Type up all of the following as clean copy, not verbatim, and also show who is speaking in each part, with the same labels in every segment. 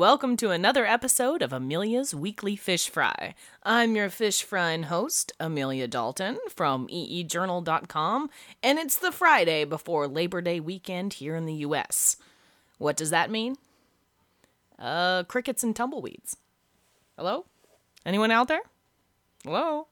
Speaker 1: welcome to another episode of Amelia's Weekly Fish Fry. I'm your fish frying host, Amelia Dalton from eejournal.com, and it's the Friday before Labor Day weekend here in the U.S. What does that mean? Crickets and tumbleweeds. Hello? Anyone out there? Hello?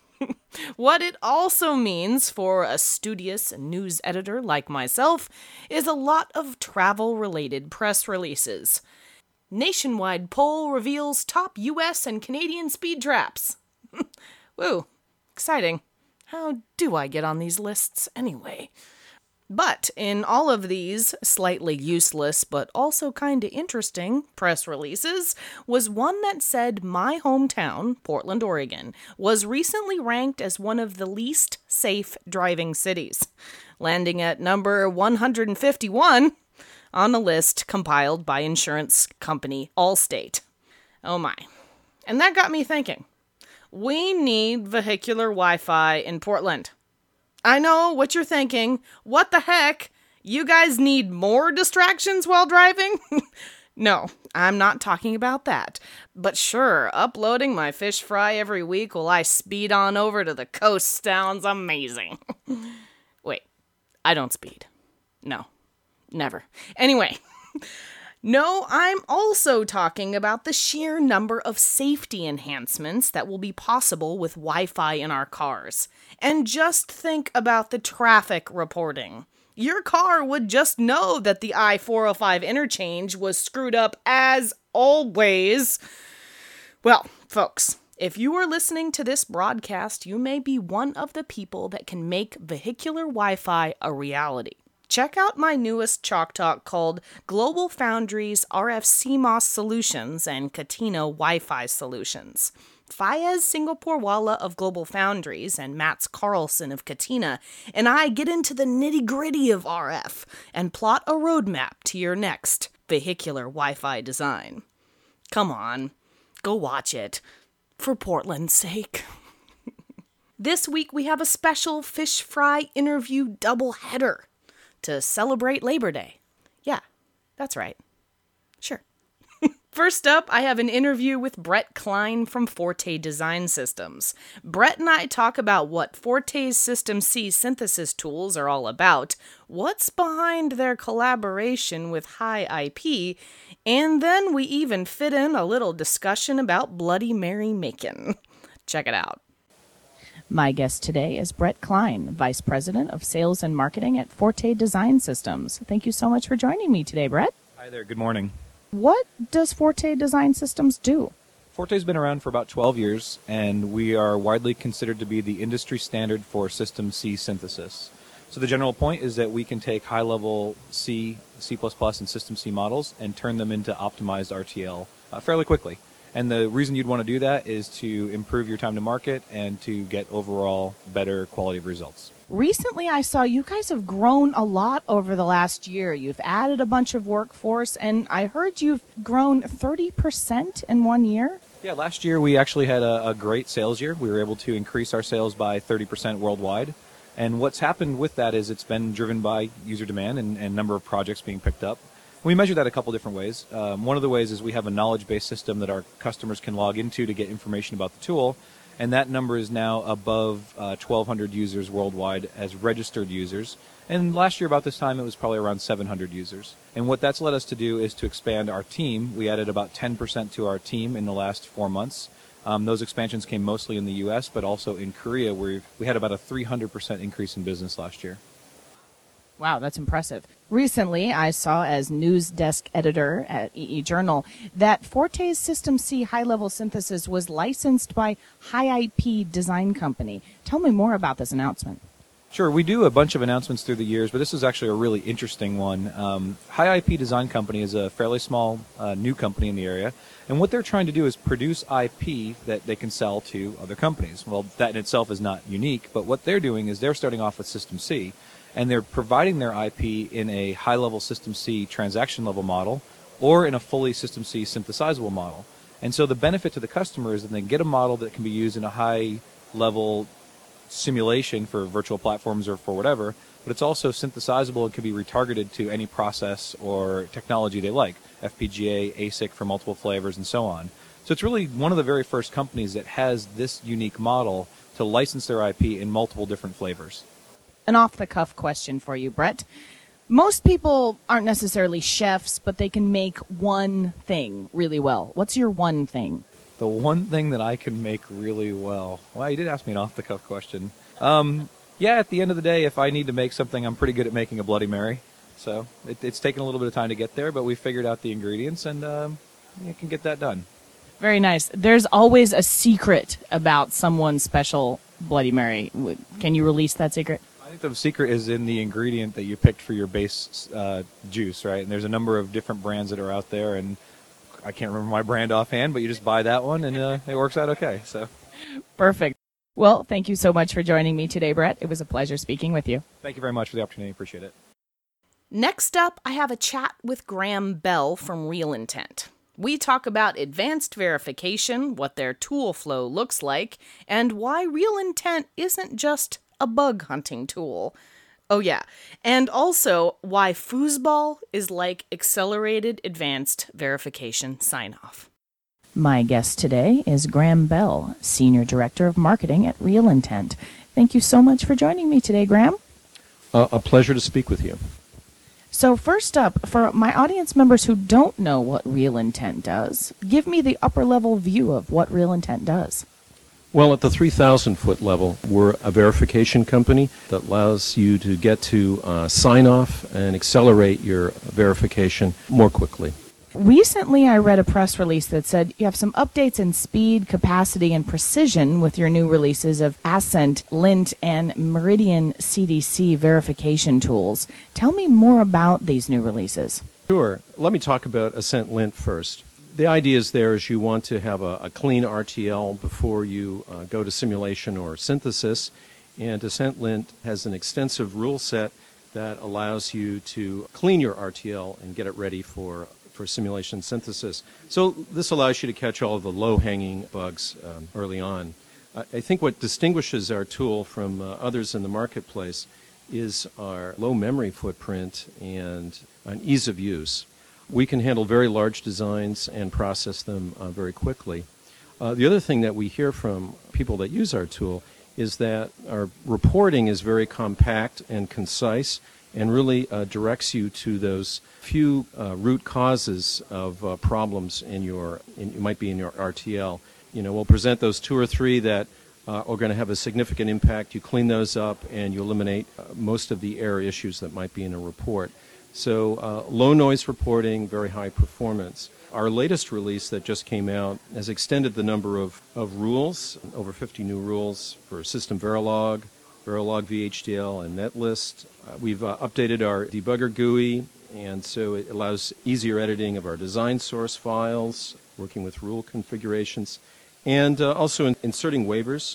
Speaker 1: What it also means for a studious news editor like myself is a lot of travel-related press releases. Nationwide poll reveals top U.S. and Canadian speed traps. Woo, exciting. How do I get on these lists anyway? But in all of these slightly useless but also kinda interesting press releases was one that said my hometown, Portland, Oregon, was recently ranked as one of the least safe driving cities, landing at number 151 on a list compiled by insurance company Allstate. Oh my. And that got me thinking. We need vehicular Wi-Fi in Portland. I know what you're thinking. What the heck? You guys need more distractions while driving? No, I'm not talking about that. But sure, uploading my fish fry every week while I speed on over to the coast sounds amazing. Wait, I don't speed. No, never. Anyway, no, I'm also talking about the sheer number of safety enhancements that will be possible with Wi-Fi in our cars. And just think about the traffic reporting. Your car would just know that the I-405 interchange was screwed up as always. Well, folks, if you are listening to this broadcast, you may be one of the people that can make vehicular Wi-Fi a reality. Check out my newest Chalk Talk called Global Foundries RF CMOS Solutions and Katina Wi-Fi Solutions. Fayez Singaporewala of Global Foundries and Mats Carlson of Katina and I get into the nitty-gritty of RF and plot a roadmap to your next vehicular Wi-Fi design. Come on, go watch it, for Portland's sake. This week we have a special fish fry interview doubleheader to celebrate Labor Day. Yeah, that's right. Sure. First up, I have an interview with Brett Klein from Forte Design Systems. Brett and I talk about what Forte's System C synthesis tools are all about, what's behind their collaboration with High IP, and then we even fit in a little discussion about Bloody Mary Macon. Check it out. My guest today is Brett Klein, Vice President of Sales and Marketing at Forte Design Systems. Thank you so much for joining me today, Brett.
Speaker 2: Hi there. Good morning.
Speaker 1: What does Forte Design Systems do?
Speaker 2: Forte's been around for about 12 years, and we are widely considered to be the industry standard for System C synthesis. So the general point is that we can take high-level C, C++, and System C models and turn them into optimized RTL fairly quickly. And the reason you'd want to do that is to improve your time to market and to get overall better quality of results.
Speaker 1: Recently, I saw you guys have grown a lot over the last year. You've added a bunch of workforce, and I heard you've grown 30% in 1 year.
Speaker 2: Yeah, last year we actually had a great sales year. We were able to increase our sales by 30% worldwide. And what's happened with that is it's been driven by user demand and number of projects being picked up. We measure that a couple different ways. One of the ways is we have a knowledge-based system that our customers can log into to get information about the tool, and that number is now above 1,200 users worldwide as registered users. And last year about this time it was probably around 700 users. And what that's led us to do is to expand our team. We added about 10% to our team in the last 4 months. Those expansions came mostly in the U.S., but also in Korea, where we had about a 300% increase in business last year.
Speaker 1: Wow, that's impressive. Recently, I saw as news desk editor at EE Journal that Forte's System C high-level synthesis was licensed by High IP Design Company. Tell me more about this announcement.
Speaker 2: Sure, we do a bunch of announcements through the years, but this is actually a really interesting one. High IP Design Company is a fairly small new company in the area, and what they're trying to do is produce IP that they can sell to other companies. Well, that in itself is not unique, but what they're doing is they're starting off with System C, and they're providing their IP in a high-level System C transaction-level model or in a fully System C synthesizable model. And so the benefit to the customer is that they get a model that can be used in a high-level simulation for virtual platforms or for whatever, but it's also synthesizable and can be retargeted to any process or technology they like, FPGA, ASIC for multiple flavors, and so on. So it's really one of the very first companies that has this unique model to license their IP in multiple different flavors.
Speaker 1: An off-the-cuff question for you, Brett. Most people aren't necessarily chefs, but they can make one thing really well. What's your one thing?
Speaker 2: The one thing that I can make really well. Well, you did ask me an off-the-cuff question. Yeah, at the end of the day, if I need to make something, I'm pretty good at making a Bloody Mary. So it's taken a little bit of time to get there, but we figured out the ingredients, and you can get that done.
Speaker 1: Very nice. There's always a secret about someone's special Bloody Mary. Can you release that secret?
Speaker 2: I think the secret is in the ingredient that you picked for your base juice, right? And there's a number of different brands that are out there, and I can't remember my brand offhand, but you just buy that one, and it works out okay. So,
Speaker 1: perfect. Well, thank you so much for joining me today, Brett. It was a pleasure speaking with you.
Speaker 2: Thank you very much for the opportunity. Appreciate it.
Speaker 1: Next up, I have a chat with Graham Bell from Real Intent. We talk about advanced verification, what their tool flow looks like, and why Real Intent isn't just a bug hunting tool. Oh yeah, and also why foosball is like accelerated advanced verification sign-off. My guest today is Graham Bell, Senior Director of Marketing at Real Intent. Thank you so much for joining me today, Graham.
Speaker 3: A pleasure to speak with you.
Speaker 1: So first up, for my audience members who don't know what Real Intent does, give me the upper-level view of what Real Intent does.
Speaker 3: Well, at the 3,000-foot level, we're a verification company that allows you to get to sign off and accelerate your verification more quickly.
Speaker 1: Recently, I read a press release that said you have some updates in speed, capacity, and precision with your new releases of Ascent, Lint, and Meridian CDC verification tools. Tell me more about these new releases.
Speaker 3: Sure. Let me talk about Ascent Lint first. The idea is there is you want to have a clean RTL before you go to simulation or synthesis, and Ascent Lint has an extensive rule set that allows you to clean your RTL and get it ready for simulation synthesis. So this allows you to catch all of the low-hanging bugs early on. I think what distinguishes our tool from others in the marketplace is our low memory footprint and an ease of use. We can handle very large designs and process them very quickly. The other thing that we hear from people that use our tool is that our reporting is very compact and concise and really directs you to those few root causes of problems might be in your RTL. You know, we'll present those two or three that are going to have a significant impact. You clean those up and you eliminate most of the error issues that might be in a report. So low noise reporting, very high performance. Our latest release that just came out has extended the number of rules, over 50 new rules for System Verilog, Verilog VHDL, and Netlist. We've updated our debugger GUI, and so it allows easier editing of our design source files, working with rule configurations, and also inserting waivers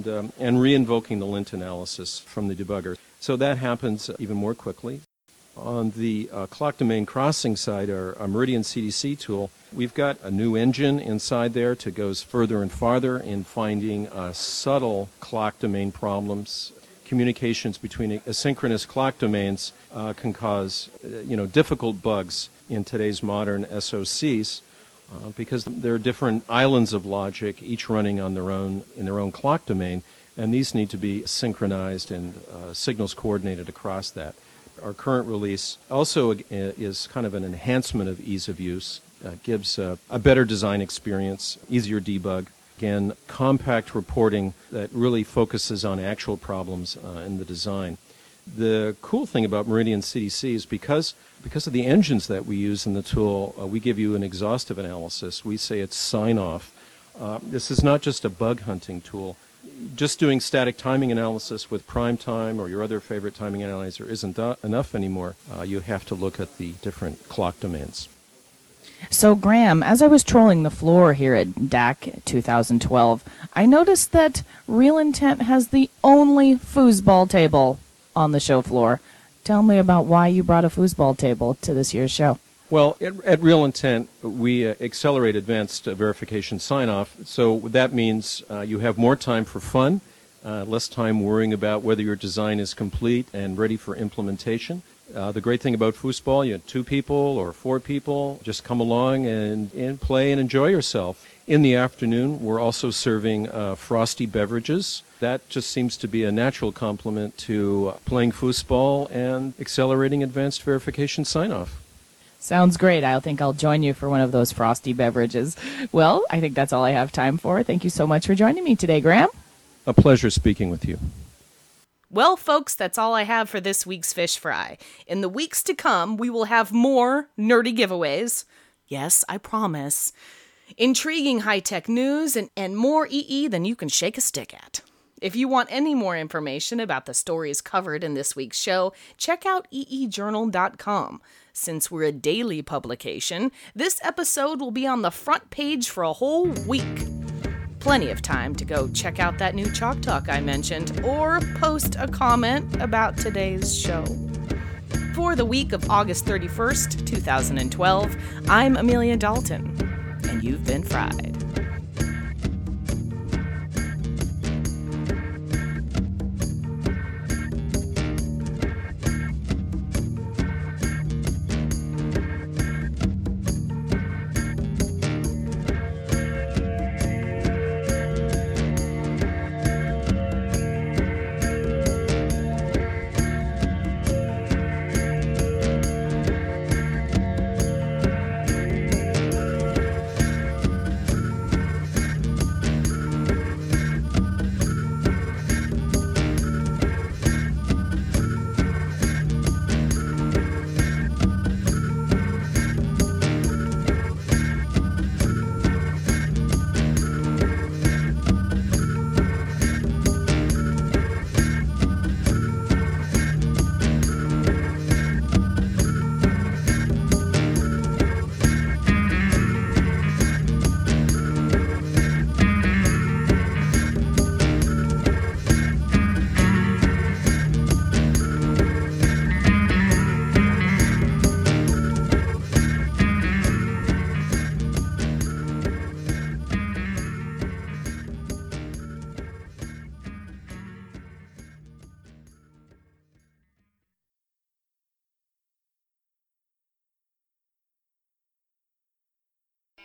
Speaker 3: and re-invoking the lint analysis from the debugger. So that happens even more quickly. On the clock domain crossing side, our Meridian CDC tool, we've got a new engine inside there to go further and farther in finding subtle clock domain problems. Communications between asynchronous clock domains can cause difficult bugs in today's modern SoCs because there are different islands of logic, each running on in their own clock domain, and these need to be synchronized and signals coordinated across that. Our current release also is kind of an enhancement of ease of use, gives a better design experience, easier debug, again, compact reporting that really focuses on actual problems in the design. The cool thing about Meridian CDC is because of the engines that we use in the tool, we give you an exhaustive analysis. We say it's sign-off. This is not just a bug hunting tool. Just doing static timing analysis with PrimeTime or your other favorite timing analyzer isn't enough anymore. You have to look at the different clock domains.
Speaker 1: So, Graham, as I was trolling the floor here at DAC 2012, I noticed that Real Intent has the only foosball table on the show floor. Tell me about why you brought a foosball table to this year's show.
Speaker 3: Well, at Real Intent, we accelerate advanced verification sign-off, so that means you have more time for fun, less time worrying about whether your design is complete and ready for implementation. The great thing about foosball, you have 2 people or 4 people, just come along and play and enjoy yourself. In the afternoon, we're also serving frosty beverages. That just seems to be a natural complement to playing foosball and accelerating advanced verification sign-off.
Speaker 1: Sounds great. I think I'll join you for one of those frosty beverages. Well, I think that's all I have time for. Thank you so much for joining me today, Graham.
Speaker 3: A pleasure speaking with you.
Speaker 1: Well, folks, that's all I have for this week's Fish Fry. In the weeks to come, we will have more nerdy giveaways. Yes, I promise. Intriguing high-tech news and more EE than you can shake a stick at. If you want any more information about the stories covered in this week's show, check out eejournal.com. Since we're a daily publication, this episode will be on the front page for a whole week. Plenty of time to go check out that new Chalk Talk I mentioned, or post a comment about today's show. For the week of August 31st, 2012, I'm Amelia Dalton, and you've been fried.